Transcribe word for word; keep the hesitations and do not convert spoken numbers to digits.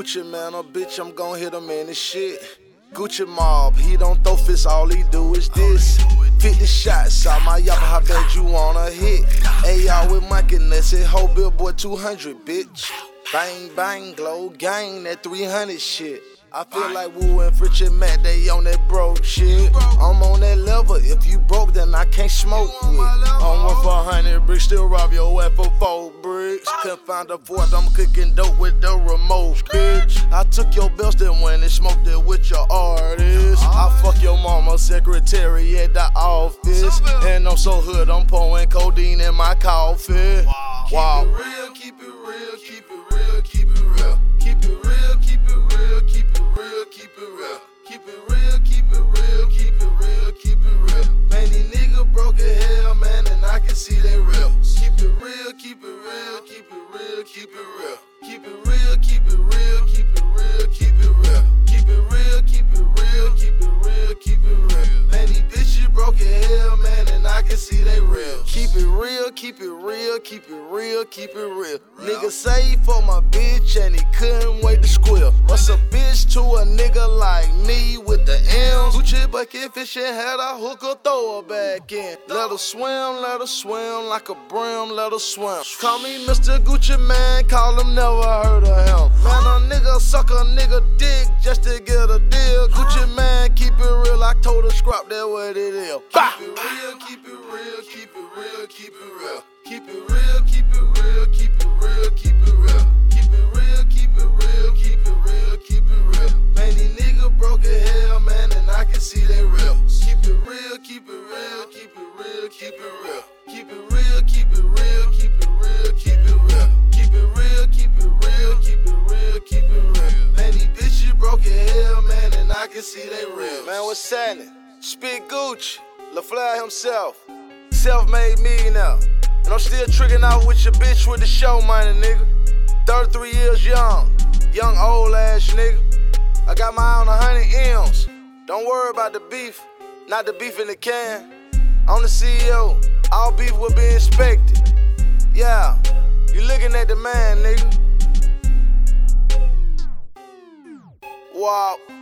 Gucci man, a bitch, I'm gon' hit him in the shit. Gucci mob, he don't throw fists, all he do is this. fifty shots out my yappa, how bad you wanna hit? A R with Mike and that's it, whole billboard two hundred, bitch. Bang, bang, glow, gang, that three hundred shit. I feel like Wu and Fritch and Matt, they on that broke shit. I'm on that level, if you broke, then I can't smoke with. I'm one for a hundred bricks, still rob your ass for four bricks. Couldn't find a fourth, I'm cooking dope with the remote, bitch. I took your belts, then went and smoked it with your artist. I fuck your mama secretary at the office. And I'm so hood, I'm pouring codeine in my coffee. Wow. Keep it real, keep it real, keep it real, keep it real. Keep it real, keep it real, keep it real. Keep it real, keep it real, keep it real, keep it real. Man, these niggas broke as hell, man, and I can see they real. Keep it real, keep it real, keep it real, keep it real. Keep it real, keep it real, keep it real, keep it real. Keep it real, keep it real, keep it real, keep it real. Man, these bitches broke as hell, man, and I can see they real. Keep it real, keep it real, keep it real, keep it real. Nigga saved for my bitch and he couldn't wait to squeal. What's a bitch to a nigga like me with the M's? Gucci bucket fishing, had a hooker, throw her back in. Let her swim, let her swim like a brim, let her swim. Call me Mister Gucci man, call him, never heard of him. Man, a nigga suck a nigga dick just to get a deal. Gucci man, keep it real, I told her scrap that what it is. Keep it real, keep it real, keep it real, keep it real. Keep it real, keep it real, keep it real, keep it real. Keep it real, keep it real, keep it real, keep it real. Man, these niggas broke as hell, man, and I can see they real. Keep it real, keep it real, keep it real, keep it real. Keep it real, keep it real, keep it real, keep it real. Keep it real, keep it real, keep it real, keep it real. Man, these bitches broke as hell, man, and I can see they real. Man, what's happening? Spit Gucci, LaFleur himself, self-made millionaire. And I'm still tricking out with your bitch with the show money, nigga. thirty-three years young, young old ass nigga. I got my eye on one hundred M's. Don't worry about the beef, not the beef in the can. I'm the C E O, all beef will be inspected. Yeah, you looking at the man, nigga. Wow.